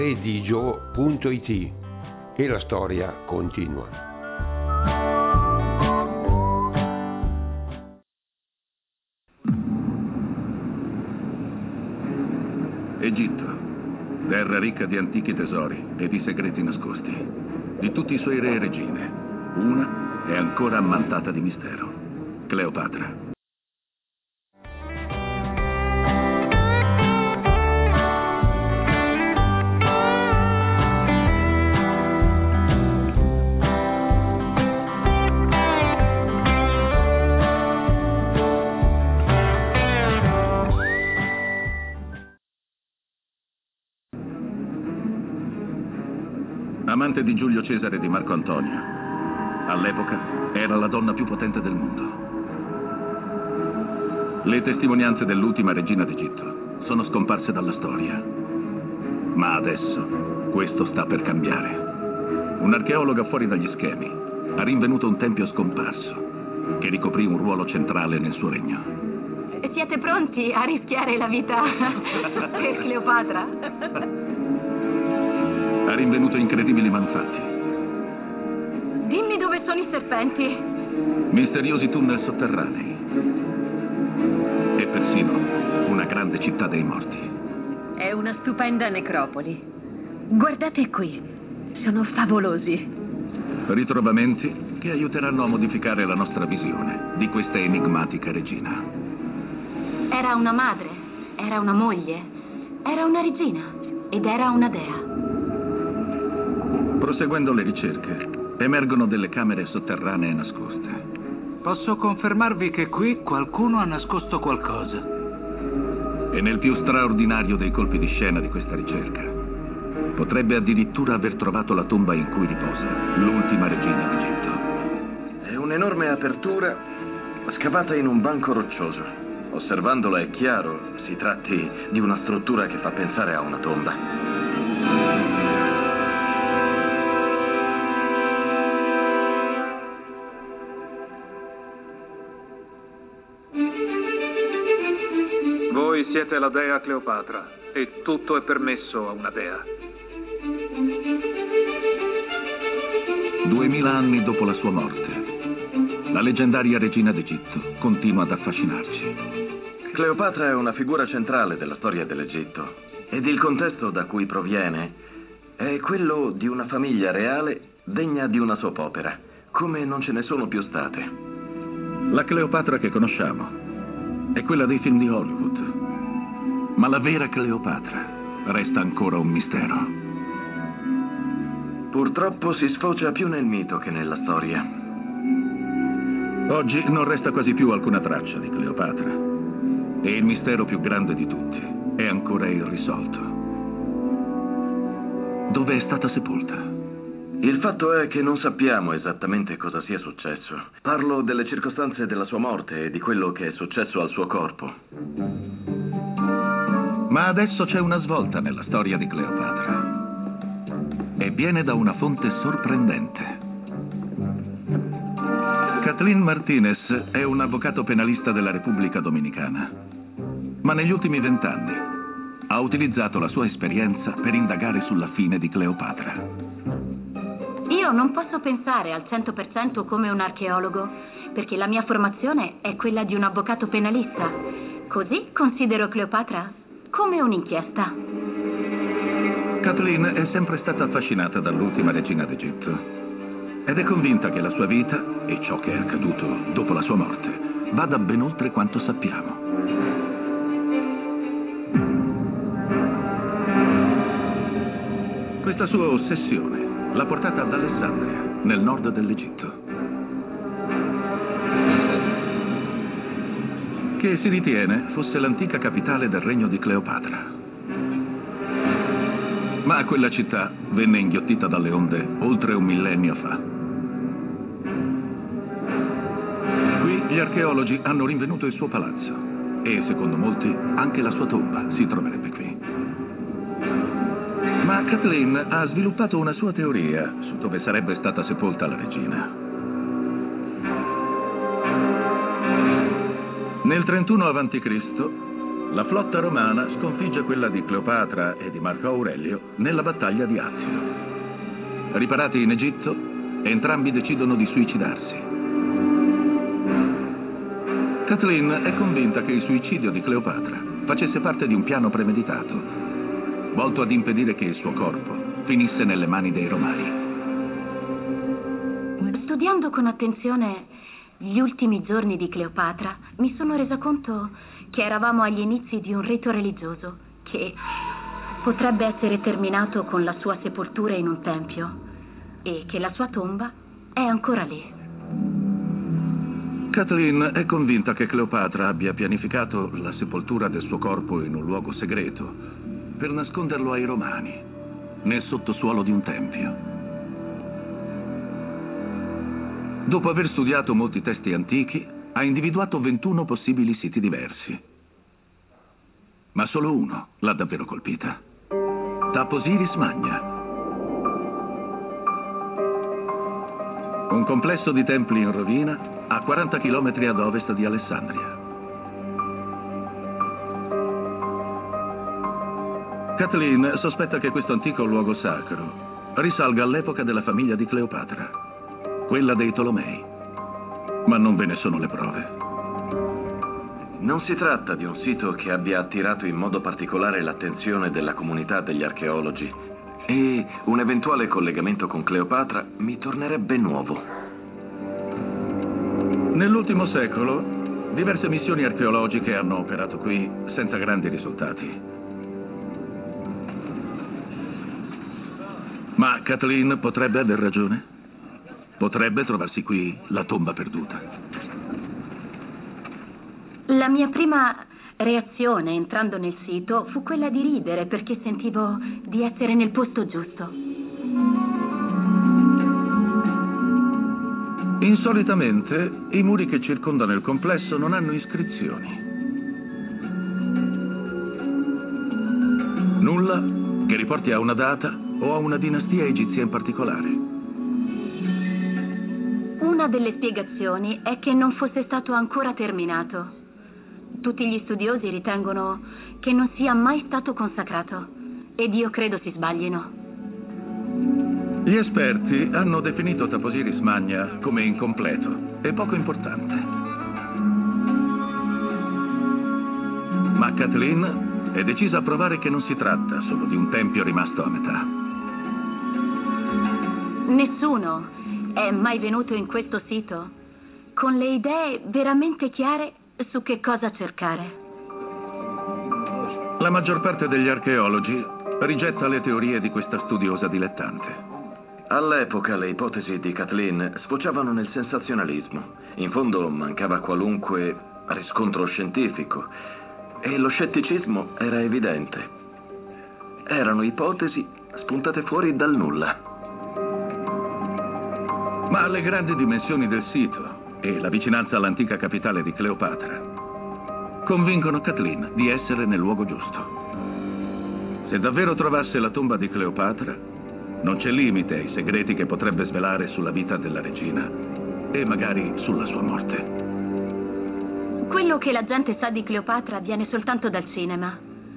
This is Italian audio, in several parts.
redigio.it e la storia continua. Egitto, terra ricca di antichi tesori e di segreti nascosti. Di tutti i suoi re e regine, una è ancora ammantata di mistero: Cleopatra. Amante di Giulio Cesare e di Marco Antonio, all'epoca era la donna più potente del mondo. Le testimonianze dell'ultima regina d'Egitto sono scomparse dalla storia. Ma adesso questo sta per cambiare. Un'archeologa fuori dagli schemi ha rinvenuto un tempio scomparso che ricoprì un ruolo centrale nel suo regno. Siete pronti a rischiare la vita per Cleopatra? Ha rinvenuto incredibili manufatti. Dimmi dove sono i serpenti. Misteriosi tunnel sotterranei. E persino una grande città dei morti. È una stupenda necropoli. Guardate qui, sono favolosi. Ritrovamenti che aiuteranno a modificare la nostra visione di questa enigmatica regina. Era una madre, era una moglie, era una regina ed era una dea. Proseguendo le ricerche, emergono delle camere sotterranee nascoste. Posso confermarvi che qui qualcuno ha nascosto qualcosa. E nel più straordinario dei colpi di scena di questa ricerca, potrebbe addirittura aver trovato la tomba in cui riposa l'ultima regina d'Egitto. È un'enorme apertura scavata in un banco roccioso. Osservandola è chiaro si tratti di una struttura che fa pensare a una tomba. Voi siete la dea Cleopatra e tutto è permesso a una dea. 2000 anni dopo la sua morte, la leggendaria regina d'Egitto continua ad affascinarci. Cleopatra è una figura centrale della storia dell'Egitto ed il contesto da cui proviene è quello di una famiglia reale degna di una soap opera, come non ce ne sono più state. La Cleopatra che conosciamo è quella dei film di Hollywood. Ma la vera Cleopatra resta ancora un mistero. Purtroppo si sfocia più nel mito che nella storia. Oggi non resta quasi più alcuna traccia di Cleopatra. E il mistero più grande di tutti è ancora irrisolto. Dove è stata sepolta? Il fatto è che non sappiamo esattamente cosa sia successo. Parlo delle circostanze della sua morte e di quello che è successo al suo corpo. Ma adesso c'è una svolta nella storia di Cleopatra. E viene da una fonte sorprendente. Kathleen Martinez è un avvocato penalista della Repubblica Dominicana. Ma negli ultimi 20 anni ha utilizzato la sua esperienza per indagare sulla fine di Cleopatra. Io non posso pensare al 100% come un archeologo, perché la mia formazione è quella di un avvocato penalista. Così considero Cleopatra come un'inchiesta. Kathleen è sempre stata affascinata dall'ultima regina d'Egitto ed è convinta che la sua vita e ciò che è accaduto dopo la sua morte vada ben oltre quanto sappiamo. Questa sua ossessione l'ha portata ad Alessandria, nel nord dell'Egitto, che si ritiene fosse l'antica capitale del regno di Cleopatra. Ma quella città venne inghiottita dalle onde oltre un millennio fa. Qui gli archeologi hanno rinvenuto il suo palazzo e, secondo molti, anche la sua tomba si troverebbe qui. Ma Kathleen ha sviluppato una sua teoria su dove sarebbe stata sepolta la regina. Nel 31 a.C., La flotta romana sconfigge quella di Cleopatra e di Marco Aurelio nella battaglia di Azio. Riparati in Egitto, entrambi decidono di suicidarsi. Kathleen è convinta che il suicidio di Cleopatra facesse parte di un piano premeditato, volto ad impedire che il suo corpo finisse nelle mani dei Romani. Studiando con attenzione gli ultimi giorni di Cleopatra, mi sono resa conto che eravamo agli inizi di un rito religioso che potrebbe essere terminato con la sua sepoltura in un tempio e che la sua tomba è ancora lì. Kathleen è convinta che Cleopatra abbia pianificato la sepoltura del suo corpo in un luogo segreto per nasconderlo ai Romani, nel sottosuolo di un tempio. Dopo aver studiato molti testi antichi, ha individuato 21 possibili siti diversi. Ma solo uno l'ha davvero colpita. Taposiris Magna. Un complesso di templi in rovina a 40 km ad ovest di Alessandria. Kathleen sospetta che questo antico luogo sacro risalga all'epoca della famiglia di Cleopatra, quella dei Tolomei, ma non ve ne sono le prove. Non si tratta di un sito che abbia attirato in modo particolare l'attenzione della comunità degli archeologi e un eventuale collegamento con Cleopatra mi tornerebbe nuovo. Nell'ultimo secolo, diverse missioni archeologiche hanno operato qui senza grandi risultati. Ma Kathleen potrebbe aver ragione. Potrebbe trovarsi qui la tomba perduta. La mia prima reazione entrando nel sito fu quella di ridere perché sentivo di essere nel posto giusto. Insolitamente, i muri che circondano il complesso non hanno iscrizioni. Nulla che riporti a una data o a una dinastia egizia in particolare. Una delle spiegazioni è che non fosse stato ancora terminato. Tutti gli studiosi ritengono che non sia mai stato consacrato ed io credo si sbaglino. Gli esperti hanno definito Taposiris Magna come incompleto e poco importante. Ma Kathleen è decisa a provare che non si tratta solo di un tempio rimasto a metà. Nessuno è mai venuto in questo sito con le idee veramente chiare su che cosa cercare. La maggior parte degli archeologi rigetta le teorie di questa studiosa dilettante. All'epoca le ipotesi di Kathleen sfociavano nel sensazionalismo. In fondo mancava qualunque riscontro scientifico e lo scetticismo era evidente. Erano ipotesi spuntate fuori dal nulla. Ma le grandi dimensioni del sito e la vicinanza all'antica capitale di Cleopatra convincono Kathleen di essere nel luogo giusto. Se davvero trovasse la tomba di Cleopatra, non c'è limite ai segreti che potrebbe svelare sulla vita della regina e magari sulla sua morte. Quello che la gente sa di Cleopatra viene soltanto dal cinema.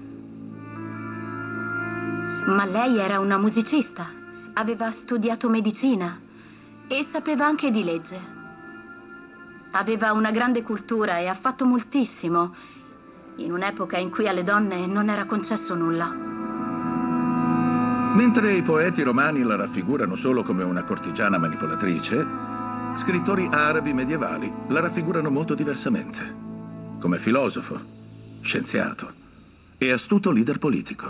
Ma lei era una musicista, aveva studiato medicina e sapeva anche di legge. Aveva una grande cultura e ha fatto moltissimo, in un'epoca in cui alle donne non era concesso nulla. Mentre i poeti romani la raffigurano solo come una cortigiana manipolatrice, scrittori arabi medievali la raffigurano molto diversamente, come filosofo, scienziato e astuto leader politico.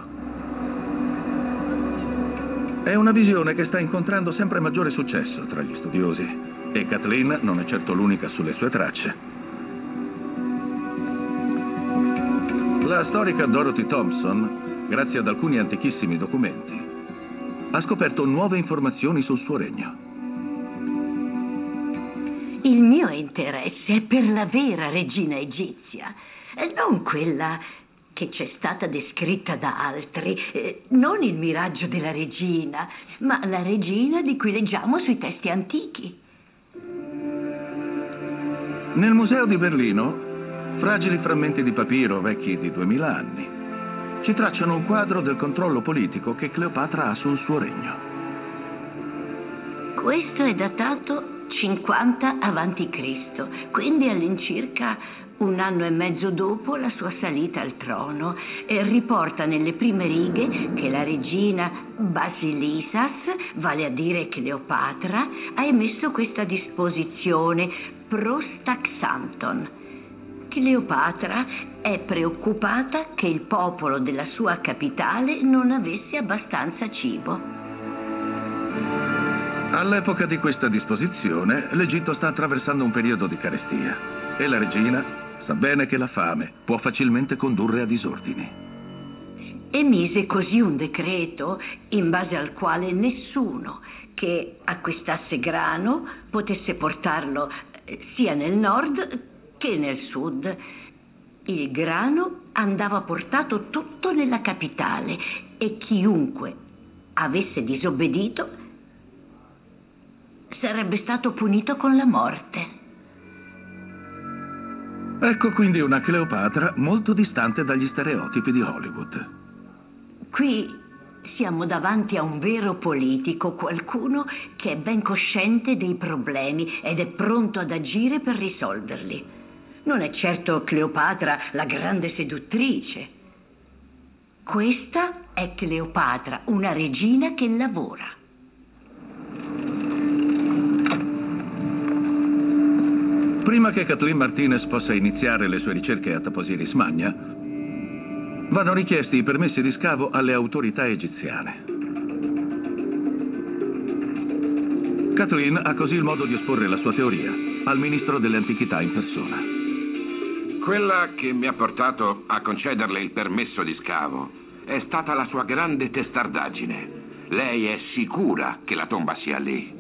È una visione che sta incontrando sempre maggiore successo tra gli studiosi e Kathleen non è certo l'unica sulle sue tracce. La storica Dorothy Thompson, grazie ad alcuni antichissimi documenti, ha scoperto nuove informazioni sul suo regno. Il mio interesse è per la vera regina egizia, non quella che c'è stata descritta da altri, non il miraggio della regina, ma la regina di cui leggiamo sui testi antichi. Nel museo di Berlino Fragili frammenti di papiro vecchi di 2000 anni ci tracciano un quadro del controllo politico che Cleopatra ha sul suo regno. Questo è datato 50 avanti Cristo, quindi all'incirca 1 anno e mezzo dopo la sua salita al trono, e riporta nelle prime righe che la regina Basilisas, vale a dire Cleopatra, ha emesso questa disposizione Prostaxanton. Cleopatra è preoccupata che il popolo della sua capitale non avesse abbastanza cibo. All'epoca di questa disposizione, l'Egitto sta attraversando un periodo di carestia e la regina sa bene che la fame può facilmente condurre a disordini. Emise così un decreto in base al quale nessuno che acquistasse grano potesse portarlo sia nel nord che nel sud. Il grano andava portato tutto nella capitale e chiunque avesse disobbedito sarebbe stato punito con la morte. Ecco quindi una Cleopatra molto distante dagli stereotipi di Hollywood. Qui siamo davanti a un vero politico, qualcuno che è ben cosciente dei problemi ed è pronto ad agire per risolverli. Non è certo Cleopatra la grande seduttrice. Questa è Cleopatra, una regina che lavora. Prima che Kathleen Martinez possa iniziare le sue ricerche a Taposiris Magna, vanno richiesti i permessi di scavo alle autorità egiziane. Kathleen ha così il modo di esporre la sua teoria al ministro delle antichità in persona. Quella che mi ha portato a concederle il permesso di scavo è stata la sua grande testardaggine. Lei è sicura che la tomba sia lì.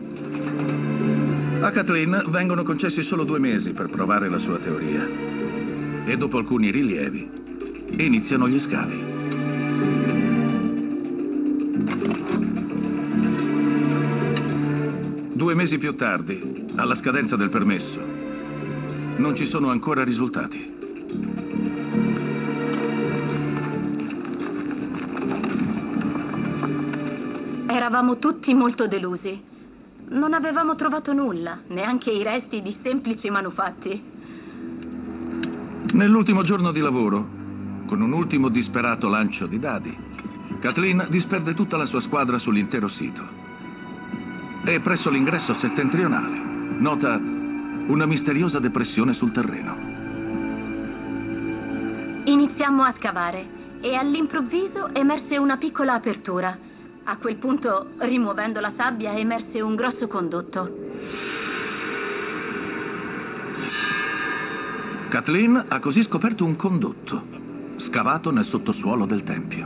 A Kathleen vengono concessi solo 2 mesi per provare la sua teoria. E dopo alcuni rilievi, iniziano gli scavi. Due mesi più tardi, alla scadenza del permesso, non ci sono ancora risultati. Eravamo tutti molto delusi. Non avevamo trovato nulla, neanche i resti di semplici manufatti. Nell'ultimo giorno di lavoro, con un ultimo disperato lancio di dadi, Kathleen disperde tutta la sua squadra sull'intero sito. E presso l'ingresso settentrionale nota una misteriosa depressione sul terreno. Iniziammo a scavare e all'improvviso emerse una piccola apertura. A quel punto, rimuovendo la sabbia, emerse un grosso condotto. Kathleen ha così scoperto un condotto, scavato nel sottosuolo del tempio.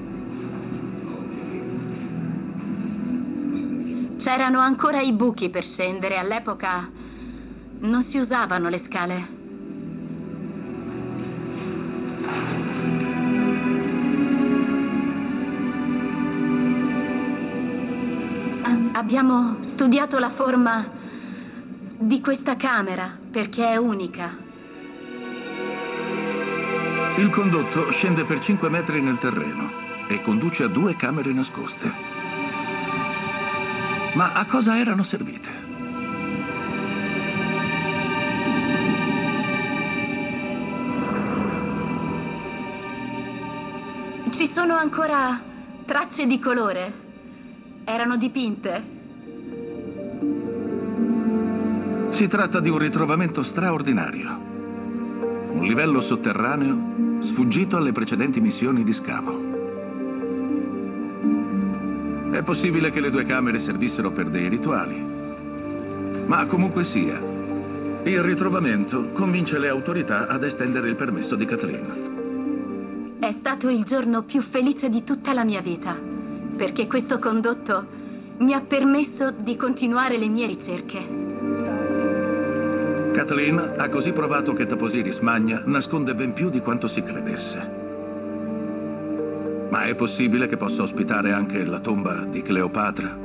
C'erano ancora i buchi per scendere. All'epoca non si usavano le scale. Abbiamo studiato la forma di questa camera perché è unica. Il condotto scende per 5 metri nel terreno e conduce a 2 camere nascoste. Ma a cosa erano servite? Ci sono ancora tracce di colore. Erano dipinte. Si tratta di un ritrovamento straordinario. Un livello sotterraneo sfuggito alle precedenti missioni di scavo. È possibile che le 2 camere servissero per dei rituali. Ma comunque sia, il ritrovamento convince le autorità ad estendere il permesso di Kathleen. È stato il giorno più felice di tutta la mia vita, perché questo condotto mi ha permesso di continuare le mie ricerche. Kathleen ha così provato che Taposiris Magna nasconde ben più di quanto si credesse. Ma è possibile che possa ospitare anche la tomba di Cleopatra?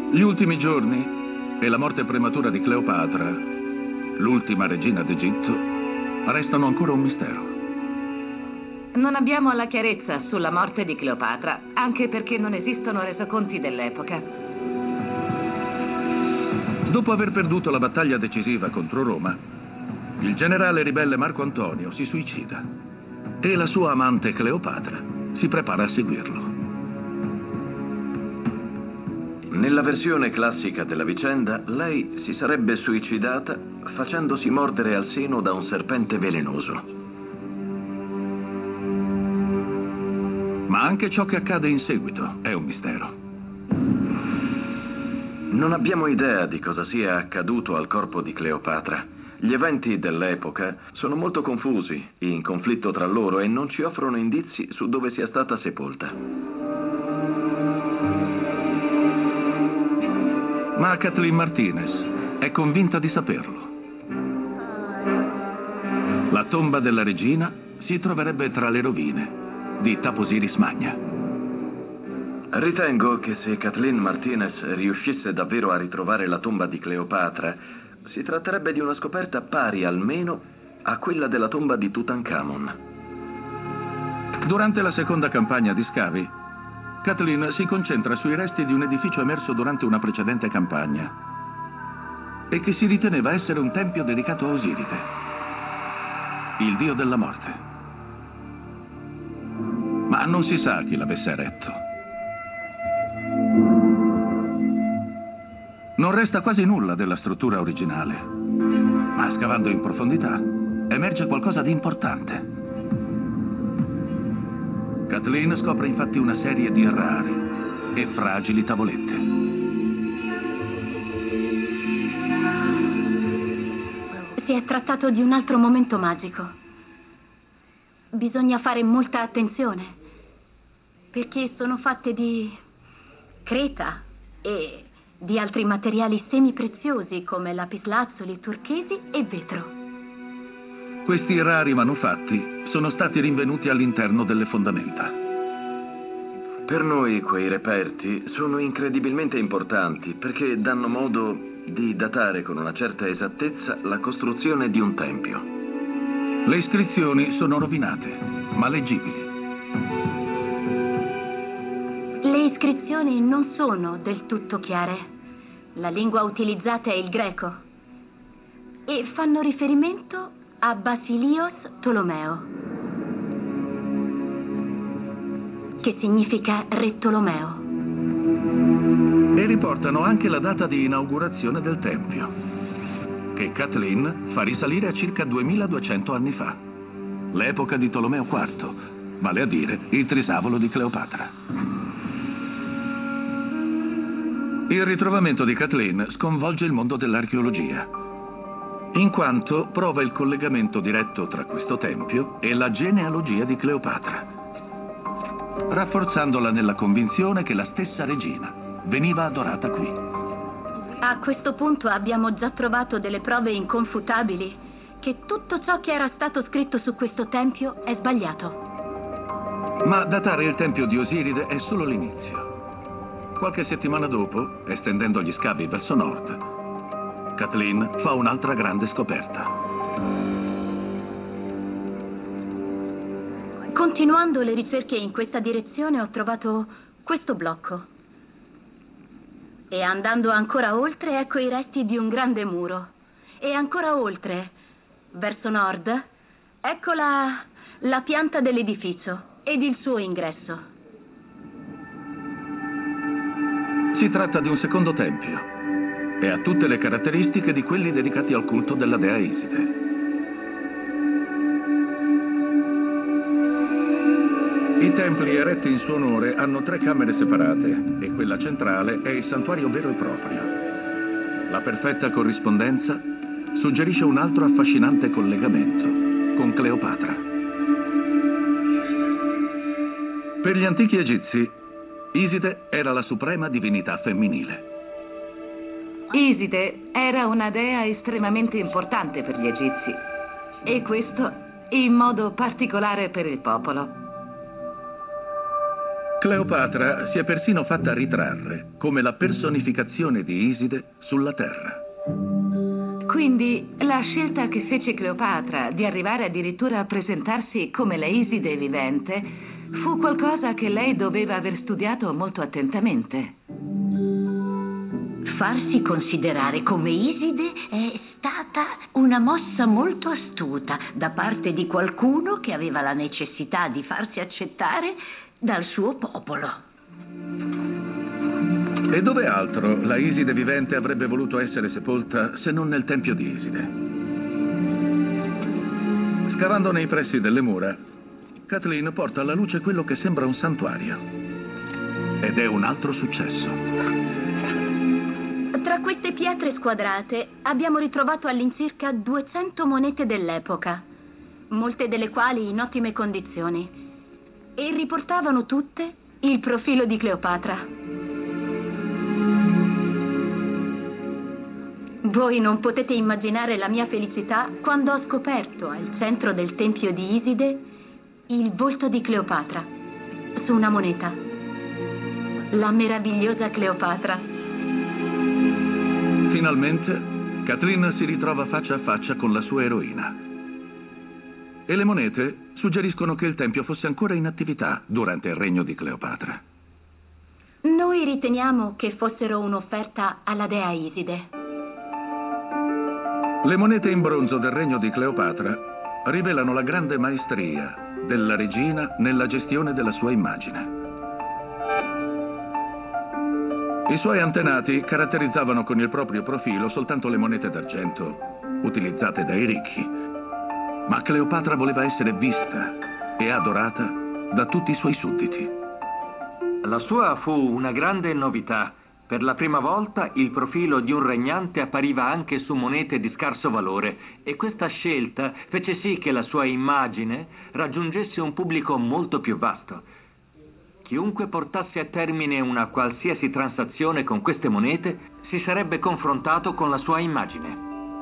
Gli ultimi giorni e la morte prematura di Cleopatra, l'ultima regina d'Egitto, restano ancora un mistero. Non abbiamo la chiarezza sulla morte di Cleopatra, anche perché non esistono resoconti dell'epoca. Dopo aver perduto la battaglia decisiva contro Roma, il generale ribelle Marco Antonio si suicida e la sua amante Cleopatra si prepara a seguirlo. Nella versione classica della vicenda, lei si sarebbe suicidata facendosi mordere al seno da un serpente velenoso. Ma anche ciò che accade in seguito è un mistero. Non abbiamo idea di cosa sia accaduto al corpo di Cleopatra. Gli eventi dell'epoca sono molto confusi, in conflitto tra loro, e non ci offrono indizi su dove sia stata sepolta. Ma Kathleen Martinez è convinta di saperlo. La tomba della regina si troverebbe tra le rovine di Taposiris Magna. Ritengo che se Kathleen Martinez riuscisse davvero a ritrovare la tomba di Cleopatra, si tratterebbe di una scoperta pari almeno a quella della tomba di Tutankhamon. Durante la seconda campagna di scavi, Kathleen si concentra sui resti di un edificio emerso durante una precedente campagna e che si riteneva essere un tempio dedicato a Osiride, il dio della morte. Ma non si sa chi l'avesse eretto. Non resta quasi nulla della struttura originale, ma scavando in profondità emerge qualcosa di importante. Kathleen scopre infatti una serie di rare e fragili tavolette. Si è trattato di un altro momento magico. Bisogna fare molta attenzione, perché sono fatte di creta e di altri materiali semipreziosi come lapislazzuli, turchesi e vetro. Questi rari manufatti sono stati rinvenuti all'interno delle fondamenta. Per noi quei reperti sono incredibilmente importanti perché danno modo di datare con una certa esattezza la costruzione di un tempio. Le iscrizioni sono rovinate, ma leggibili. Le iscrizioni non sono del tutto chiare. La lingua utilizzata è il greco e fanno riferimento a Basilios Tolomeo, che significa Re Tolomeo. E riportano anche la data di inaugurazione del tempio, che Kathleen fa risalire a circa 2200 anni fa, l'epoca di Tolomeo IV, vale a dire il trisavolo di Cleopatra. Il ritrovamento di Kathleen sconvolge il mondo dell'archeologia, in quanto prova il collegamento diretto tra questo tempio e la genealogia di Cleopatra, rafforzandola nella convinzione che la stessa regina veniva adorata qui. A questo punto abbiamo già trovato delle prove inconfutabili che tutto ciò che era stato scritto su questo tempio è sbagliato. Ma datare il tempio di Osiride è solo l'inizio. Qualche settimana dopo, estendendo gli scavi verso nord, Kathleen fa un'altra grande scoperta. Continuando le ricerche in questa direzione ho trovato questo blocco. E andando ancora oltre ecco i resti di un grande muro. E ancora oltre, verso nord, ecco la pianta dell'edificio ed il suo ingresso. Si tratta di un secondo tempio e ha tutte le caratteristiche di quelli dedicati al culto della dea Iside. I templi eretti in suo onore hanno 3 camere separate e quella centrale è il santuario vero e proprio. La perfetta corrispondenza suggerisce un altro affascinante collegamento con Cleopatra. Per gli antichi egizi, Iside era la suprema divinità femminile. Iside era una dea estremamente importante per gli egizi e questo in modo particolare per il popolo. Cleopatra si è persino fatta ritrarre come la personificazione di Iside sulla terra. Quindi la scelta che fece Cleopatra di arrivare addirittura a presentarsi come la Iside vivente fu qualcosa che lei doveva aver studiato molto attentamente. Farsi considerare come Iside è stata una mossa molto astuta da parte di qualcuno che aveva la necessità di farsi accettare dal suo popolo. E dove altro la Iside vivente avrebbe voluto essere sepolta se non nel tempio di Iside? Scavando nei pressi delle mura, Kathleen porta alla luce quello che sembra un santuario. Ed è un altro successo. Tra queste pietre squadrate abbiamo ritrovato all'incirca 200 monete dell'epoca, molte delle quali in ottime condizioni, e riportavano tutte il profilo di Cleopatra. Voi non potete immaginare la mia felicità quando ho scoperto al centro del tempio di Iside il volto di Cleopatra su una moneta. La meravigliosa Cleopatra. Finalmente, Kathleen si ritrova faccia a faccia con la sua eroina. E le monete suggeriscono che il tempio fosse ancora in attività durante il regno di Cleopatra. Noi riteniamo che fossero un'offerta alla dea Iside. Le monete in bronzo del regno di Cleopatra rivelano la grande maestria della regina nella gestione della sua immagine. I suoi antenati caratterizzavano con il proprio profilo soltanto le monete d'argento utilizzate dai ricchi. Ma Cleopatra voleva essere vista e adorata da tutti i suoi sudditi. La sua fu una grande novità. Per la prima volta il profilo di un regnante appariva anche su monete di scarso valore e questa scelta fece sì che la sua immagine raggiungesse un pubblico molto più vasto. Chiunque portasse a termine una qualsiasi transazione con queste monete si sarebbe confrontato con la sua immagine.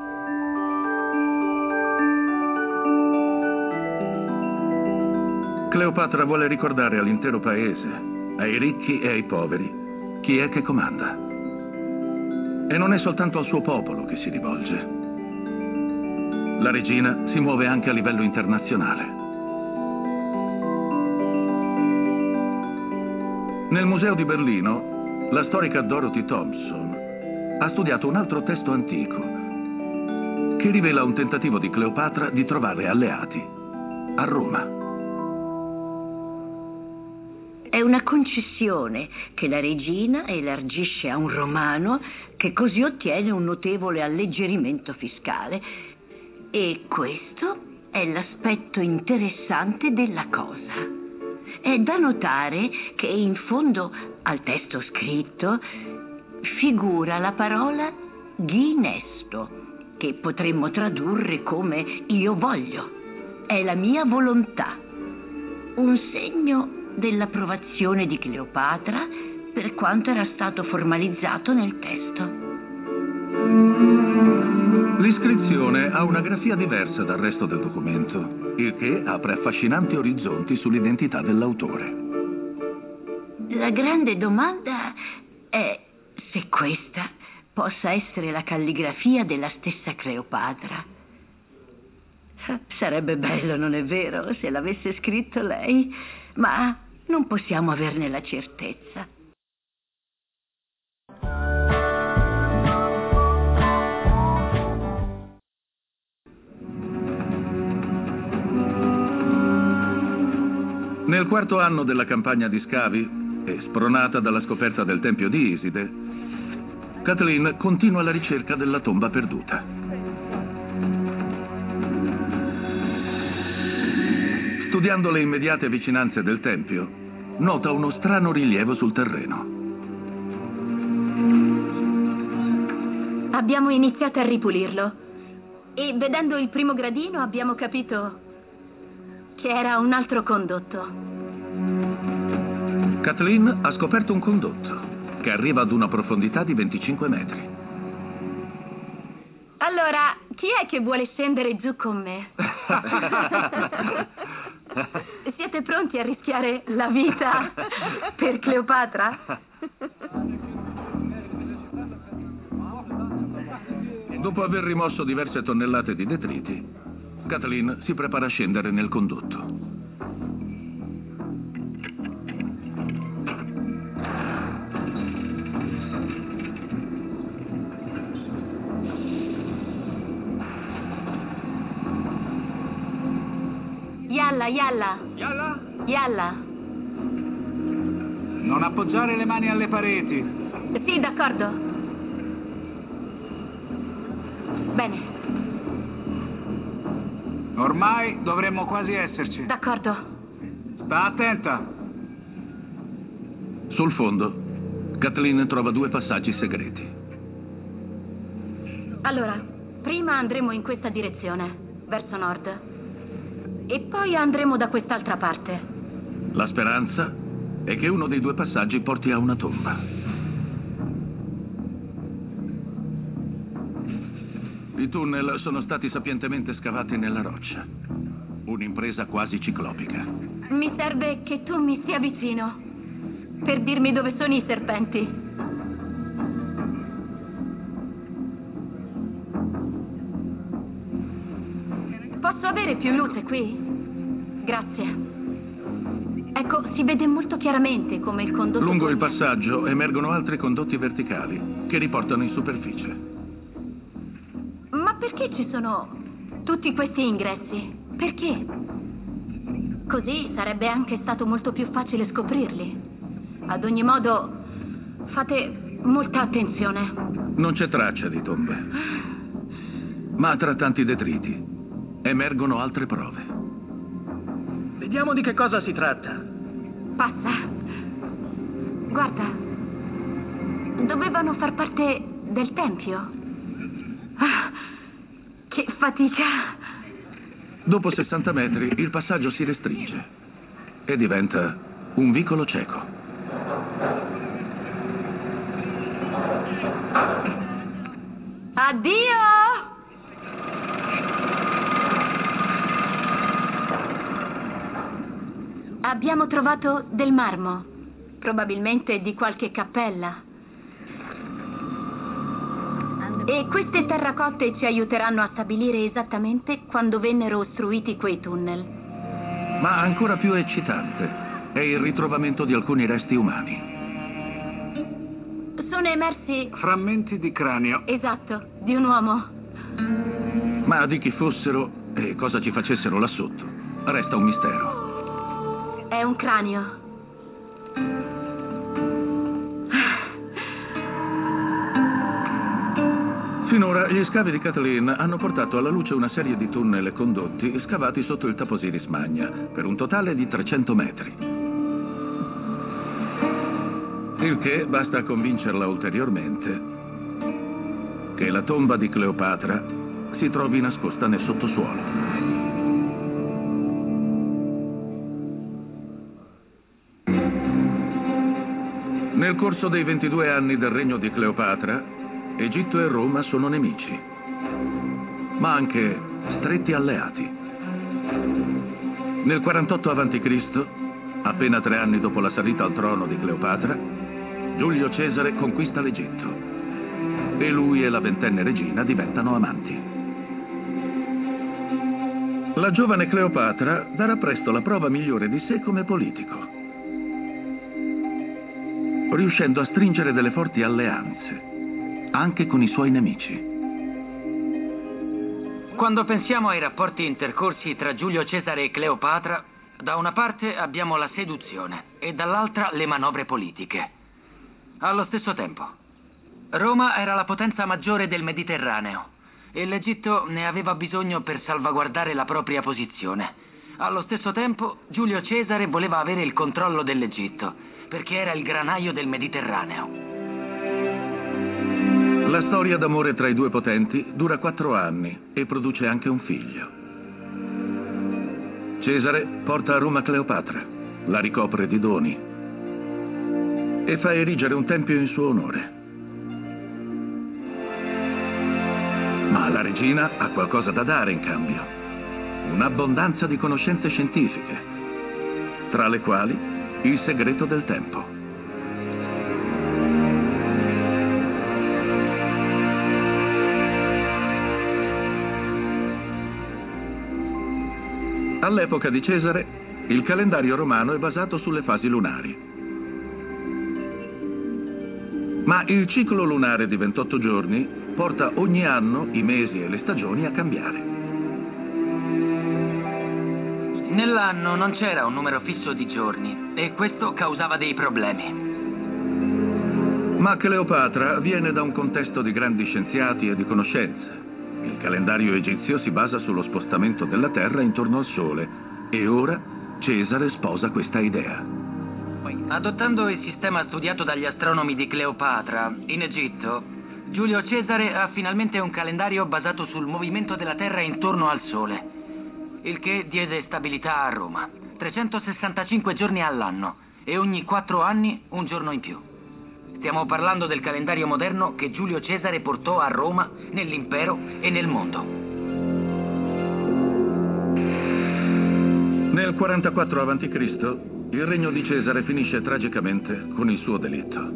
Cleopatra vuole ricordare all'intero paese, ai ricchi e ai poveri, chi è che comanda. E non è soltanto al suo popolo che si rivolge. La regina si muove anche a livello internazionale. Nel museo di Berlino, la storica Dorothy Thompson ha studiato un altro testo antico che rivela un tentativo di Cleopatra di trovare alleati a Roma. È una concessione che la regina elargisce a un romano che così ottiene un notevole alleggerimento fiscale. E questo è l'aspetto interessante della cosa. È da notare che in fondo al testo scritto figura la parola ghinesto, che potremmo tradurre come io voglio, è la mia volontà, un segno dell'approvazione di Cleopatra per quanto era stato formalizzato nel testo. L'iscrizione ha una grafia diversa dal resto del documento, il che apre affascinanti orizzonti sull'identità dell'autore. La grande domanda è se questa possa essere la calligrafia della stessa Cleopatra. Sarebbe bello, non è vero, se l'avesse scritto lei, ma non possiamo averne la certezza. Nel quarto anno della campagna di scavi, e spronata dalla scoperta del tempio di Iside, Kathleen continua la ricerca della tomba perduta. Studiando le immediate vicinanze del tempio, nota uno strano rilievo sul terreno. Abbiamo iniziato a ripulirlo e vedendo il primo gradino abbiamo capito che era un altro condotto. Kathleen ha scoperto un condotto che arriva ad una profondità di 25 metri. Allora, chi è che vuole scendere giù con me? Siete pronti a rischiare la vita per Cleopatra? Dopo aver rimosso diverse tonnellate di detriti, Kathleen si prepara a scendere nel condotto. Yalla, yalla. Yalla? Yalla. Non appoggiare le mani alle pareti. Sì, d'accordo. Bene, Ormai dovremmo quasi esserci. d'accordo. Sta attenta. Sul fondo, Kathleen trova due passaggi segreti. Allora, prima andremo in questa direzione, verso nord. E poi andremo da quest'altra parte. La speranza è che uno dei due passaggi porti a una tomba. I tunnel sono stati sapientemente scavati nella roccia. Un'impresa quasi ciclopica. Mi serve che tu mi stia vicino per dirmi dove sono i serpenti. Posso avere più luce qui? Grazie. Ecco, si vede molto chiaramente come il condotto... Lungo il passaggio emergono altri condotti verticali che riportano in superficie. Ma perché ci sono tutti questi ingressi? Perché? Così sarebbe anche stato molto più facile scoprirli. Ad ogni modo, fate molta attenzione. Non c'è traccia di tombe. Ma tra tanti detriti emergono altre prove. Vediamo di che cosa si tratta. Passa. Guarda. Dovevano far parte del tempio. Ah, che fatica. Dopo 60 metri il passaggio si restringe e diventa un vicolo cieco. Addio! Abbiamo trovato del marmo, probabilmente di qualche cappella. E queste terracotte ci aiuteranno a stabilire esattamente quando vennero ostruiti quei tunnel. Ma ancora più eccitante è il ritrovamento di alcuni resti umani. Sono emersi... Frammenti di cranio. Esatto, di un uomo. Ma di chi fossero e cosa ci facessero là sotto resta un mistero. È un cranio. Finora gli scavi di Kathleen hanno portato alla luce una serie di tunnel e condotti scavati sotto il Taposiris Magna per un totale di 300 metri. Il che basta a convincerla ulteriormente che la tomba di Cleopatra si trovi nascosta nel sottosuolo. Nel corso dei 22 anni del regno di Cleopatra, Egitto e Roma sono nemici, ma anche stretti alleati. Nel 48 a.C., appena 3 anni dopo la salita al trono di Cleopatra, Giulio Cesare conquista l'Egitto e lui e la ventenne regina diventano amanti. La giovane Cleopatra darà presto la prova migliore di sé come politico, riuscendo a stringere delle forti alleanze, anche con i suoi nemici. Quando pensiamo ai rapporti intercorsi tra Giulio Cesare e Cleopatra, da una parte abbiamo la seduzione e dall'altra le manovre politiche. Allo stesso tempo, Roma era la potenza maggiore del Mediterraneo e l'Egitto ne aveva bisogno per salvaguardare la propria posizione. Allo stesso tempo, Giulio Cesare voleva avere il controllo dell'Egitto, perché era il granaio del Mediterraneo. La storia d'amore tra i due potenti dura 4 anni e produce anche un figlio. Cesare porta a Roma Cleopatra, la ricopre di doni e fa erigere un tempio in suo onore. Ma la regina ha qualcosa da dare in cambio. un'abbondanza di conoscenze scientifiche, tra le quali il segreto del tempo. All'epoca di Cesare, il calendario romano è basato sulle fasi lunari. Ma il ciclo lunare di 28 giorni porta ogni anno i mesi e le stagioni a cambiare. Nell'anno non c'era un numero fisso di giorni e questo causava dei problemi. Ma Cleopatra viene da un contesto di grandi scienziati e di conoscenze. Il calendario egizio si basa sullo spostamento della Terra intorno al Sole e ora Cesare sposa questa idea. Adottando il sistema studiato dagli astronomi di Cleopatra, in Egitto, Giulio Cesare ha finalmente un calendario basato sul movimento della Terra intorno al Sole, il che diede stabilità a Roma. 365 giorni all'anno e ogni 4 anni un giorno in più. Stiamo parlando del calendario moderno che Giulio Cesare portò a Roma, nell'impero e nel mondo. Nel 44 a.C., il regno di Cesare finisce tragicamente con il suo delitto.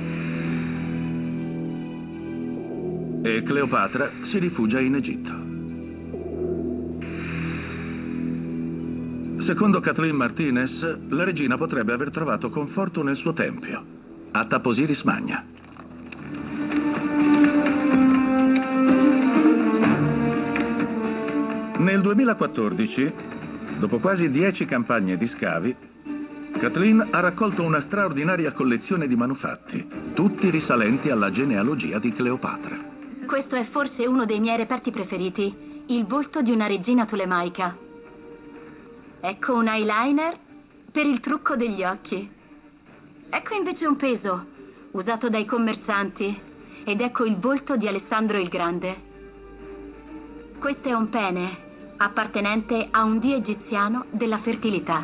E Cleopatra si rifugia in Egitto. Secondo Kathleen Martinez, la regina potrebbe aver trovato conforto nel suo tempio, a Taposiris Magna. Nel 2014, dopo quasi 10 campagne di scavi, Kathleen ha raccolto una straordinaria collezione di manufatti, tutti risalenti alla genealogia di Cleopatra. Questo è forse uno dei miei reperti preferiti, il volto di una regina tolemaica. Ecco un eyeliner per il trucco degli occhi. Ecco invece un peso, usato dai commercianti, ed ecco il volto di Alessandro il Grande. Questo è un pene, appartenente a un dio egiziano della fertilità.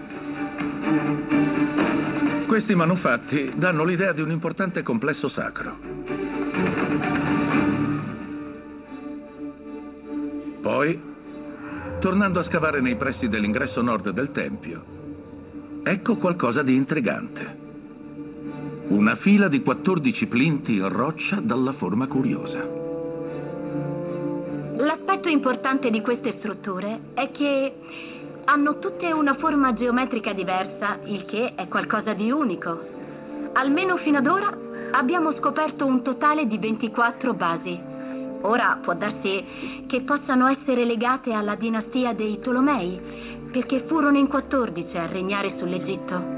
Questi manufatti danno l'idea di un importante complesso sacro. Poi, tornando a scavare nei pressi dell'ingresso nord del tempio, ecco qualcosa di intrigante. Una fila di 14 plinti in roccia dalla forma curiosa. L'aspetto importante di queste strutture è che hanno tutte una forma geometrica diversa, il che è qualcosa di unico. Almeno fino ad ora abbiamo scoperto un totale di 24 basi. Ora può darsi che possano essere legate alla dinastia dei Tolomei, perché furono in 14 a regnare sull'Egitto.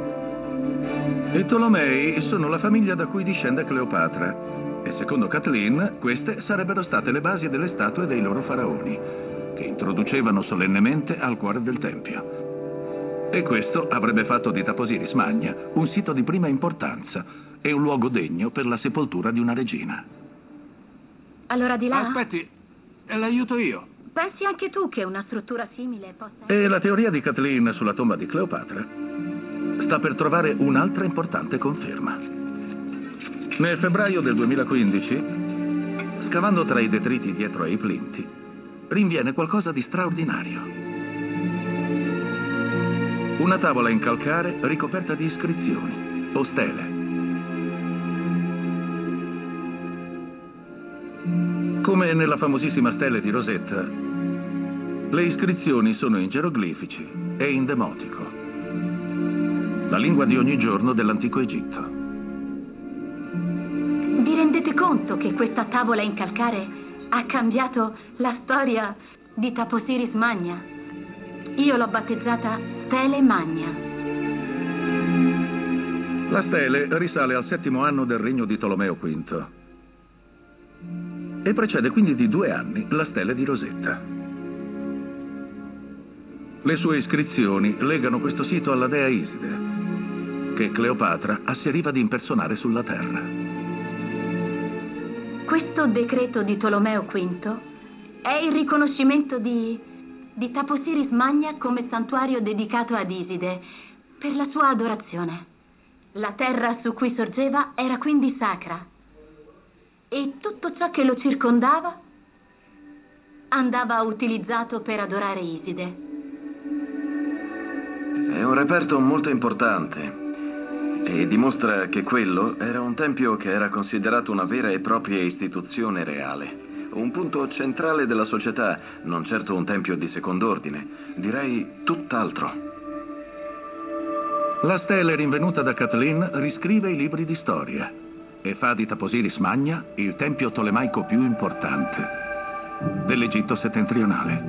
I Tolomei sono la famiglia da cui discende Cleopatra e secondo Kathleen queste sarebbero state le basi delle statue dei loro faraoni, che introducevano solennemente al cuore del tempio. E questo avrebbe fatto di Taposiris Magna un sito di prima importanza e un luogo degno per la sepoltura di una regina. Allora di là... Aspetti, l'aiuto io. Pensi anche tu che una struttura simile possa... E la teoria di Kathleen sulla tomba di Cleopatra sta per trovare un'altra importante conferma. Nel febbraio del 2015, scavando tra i detriti dietro ai plinti, rinviene qualcosa di straordinario. Una tavola in calcare ricoperta di iscrizioni o stele. Come nella famosissima stele di Rosetta, le iscrizioni sono in geroglifici e in demotico, la lingua di ogni giorno dell'antico Egitto. Vi rendete conto che questa tavola in calcare ha cambiato la storia di Taposiris Magna? Io l'ho battezzata Stele Magna. La stele risale al 7° anno del regno di Tolomeo V e precede quindi di 2 anni la stele di Rosetta. Le sue iscrizioni legano questo sito alla dea Iside, che Cleopatra asseriva di impersonare sulla terra. Questo decreto di Tolomeo V è il riconoscimento di Taposiris Magna come santuario dedicato ad Iside per la sua adorazione. La terra su cui sorgeva era quindi sacra e tutto ciò che lo circondava andava utilizzato per adorare Iside. È un reperto molto importante e dimostra che quello era un tempio che era considerato una vera e propria istituzione reale. Un punto centrale della società, non certo un tempio di second'ordine, direi tutt'altro. La stele rinvenuta da Kathleen riscrive i libri di storia e fa di Taposiris Magna il tempio tolemaico più importante dell'Egitto settentrionale.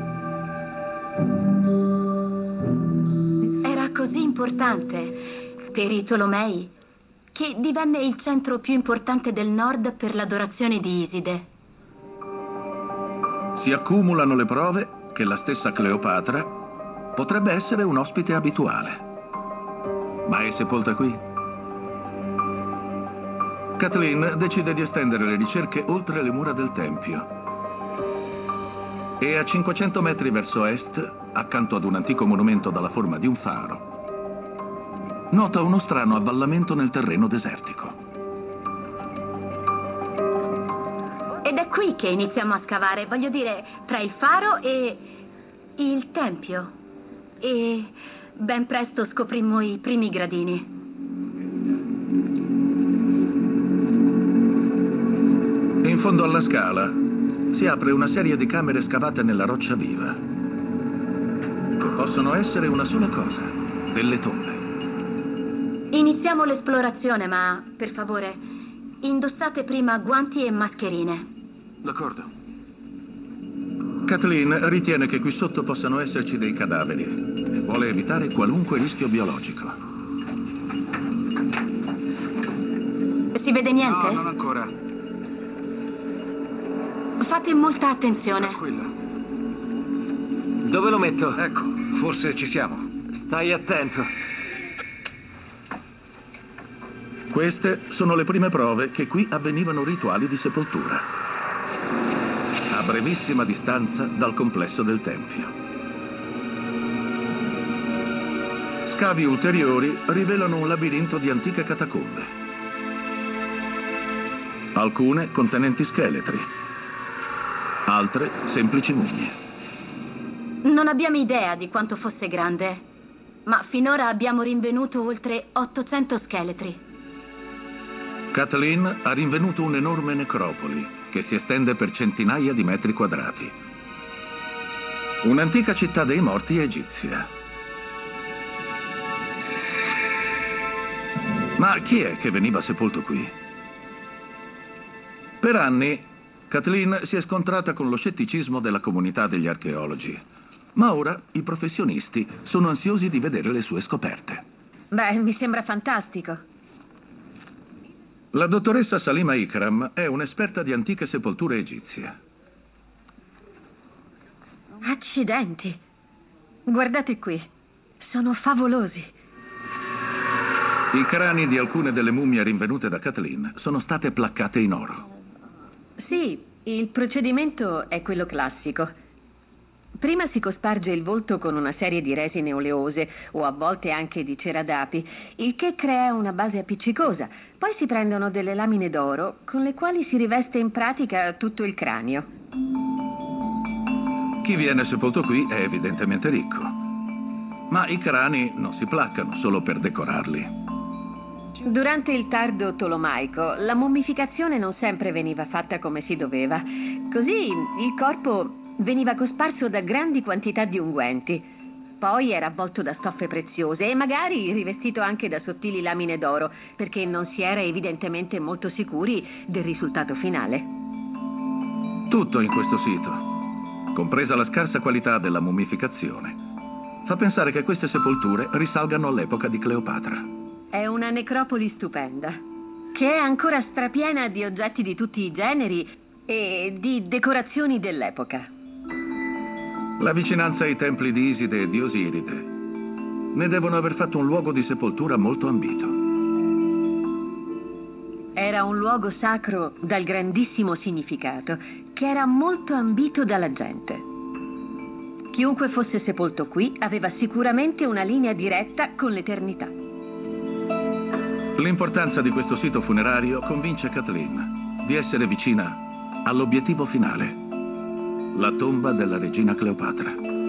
Era così importante per i Tolomei che divenne il centro più importante del nord per l'adorazione di Iside. Si accumulano le prove che la stessa Cleopatra potrebbe essere un ospite abituale. Ma è sepolta qui? Kathleen decide di estendere le ricerche oltre le mura del tempio e a 500 metri verso est, accanto ad un antico monumento dalla forma di un faro, nota uno strano avvallamento nel terreno desertico. Ed è qui che iniziamo a scavare, voglio dire, tra il faro e il tempio. E ben presto scoprimmo i primi gradini. In fondo alla scala si apre una serie di camere scavate nella roccia viva, che possono essere una sola cosa, delle tombe. Iniziamo l'esplorazione, ma per favore, indossate prima guanti e mascherine. D'accordo. Kathleen ritiene che qui sotto possano esserci dei cadaveri e vuole evitare qualunque rischio biologico. Si vede niente? No, non ancora. Fate molta attenzione. Tranquilla. Dove lo metto? Ecco, forse ci siamo. Stai attento. Queste sono le prime prove che qui avvenivano rituali di sepoltura, a brevissima distanza dal complesso del tempio. Scavi ulteriori rivelano un labirinto di antiche catacombe, alcune contenenti scheletri, altre semplici mummie. Non abbiamo idea di quanto fosse grande, ma finora abbiamo rinvenuto oltre 800 scheletri. Kathleen ha rinvenuto un'enorme necropoli che si estende per centinaia di metri quadrati. Un'antica città dei morti egizia. Ma chi è che veniva sepolto qui? Per anni Kathleen si è scontrata con lo scetticismo della comunità degli archeologi, ma ora i professionisti sono ansiosi di vedere le sue scoperte. Beh, mi sembra fantastico. La dottoressa Salima Ikram è un'esperta di antiche sepolture egizie. Accidenti. Guardate qui. Sono favolosi. I crani di alcune delle mummie rinvenute da Kathleen sono state placcate in oro. Sì, il procedimento è quello classico. Prima si cosparge il volto con una serie di resine oleose o a volte anche di cera d'api, il che crea una base appiccicosa. Poi si prendono delle lamine d'oro con le quali si riveste in pratica tutto il cranio. Chi viene sepolto qui è evidentemente ricco. Ma i crani non si placcano solo per decorarli. Durante il tardo tolomaico, la mummificazione non sempre veniva fatta come si doveva. Così il corpo veniva cosparso da grandi quantità di unguenti. Poi era avvolto da stoffe preziose e magari rivestito anche da sottili lamine d'oro, perché non si era evidentemente molto sicuri del risultato finale. Tutto in questo sito, compresa la scarsa qualità della mummificazione, fa pensare che queste sepolture risalgano all'epoca di Cleopatra. È una necropoli stupenda, che è ancora strapiena di oggetti di tutti i generi e di decorazioni dell'epoca. La vicinanza ai templi di Iside e di Osiride ne devono aver fatto un luogo di sepoltura molto ambito. Era un luogo sacro dal grandissimo significato, che era molto ambito dalla gente. Chiunque fosse sepolto qui aveva sicuramente una linea diretta con l'eternità. L'importanza di questo sito funerario convince Kathleen di essere vicina all'obiettivo finale. La tomba della regina Cleopatra.